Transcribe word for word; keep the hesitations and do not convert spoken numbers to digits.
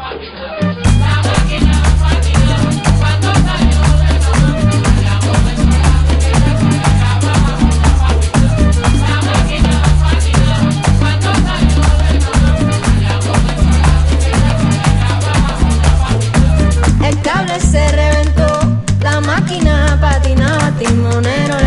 El cable se reventó, la máquina patinaba, timonero.